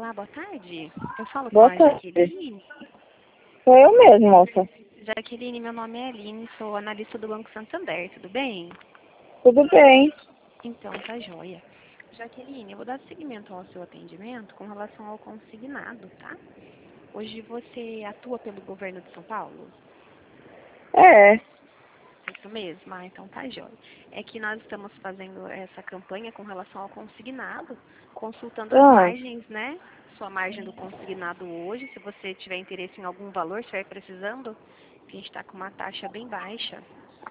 Olá, boa tarde. Eu falo com Boa a tarde. Jaqueline. Sou eu mesmo, moça. Jaqueline, meu nome é Aline, sou analista do Banco Santander, tudo bem? Tudo bem? Então, tá joia. Jaqueline, eu vou dar seguimento ao seu atendimento com relação ao consignado, tá? Hoje você atua pelo governo de São Paulo? É. É isso mesmo? Ah, então tá joia. É que nós estamos fazendo essa campanha com relação ao consignado, consultando as Ah, margens, né? Sua margem do consignado hoje, se você tiver interesse em algum valor, estiver precisando, que a gente está com uma taxa bem baixa.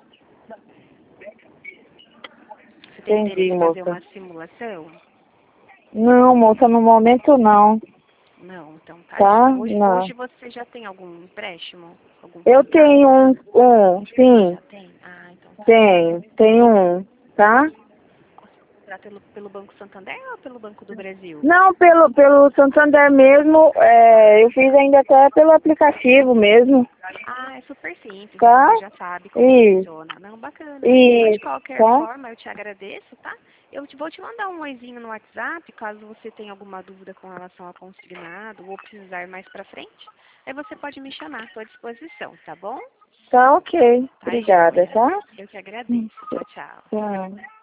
Você tem interesse entendi, em fazer moça. uma simulação? Não, moça, no momento não. Não, então tá Tá? joia. Não. Hoje você já tem algum empréstimo? Algum Eu contato? tenho sim, Já tem? Ah, então tá joia. tenho um, tá? Será pelo Banco Santander ou pelo Banco do Brasil? Não, pelo Santander mesmo, eu fiz ainda até pelo aplicativo mesmo, Ah, é super simples, então tá? você já sabe como Isso, funciona. Não, bacana. Mas de isso, qualquer tá? forma, eu te agradeço, tá? Vou te mandar um oizinho no WhatsApp, caso você tenha alguma dúvida com relação ao consignado ou precisar mais pra frente. Aí você pode me chamar, estou à disposição, tá bom? Tá ok. Tá Obrigada, joia. tá? Eu que agradeço. Tchau, tchau. Tá.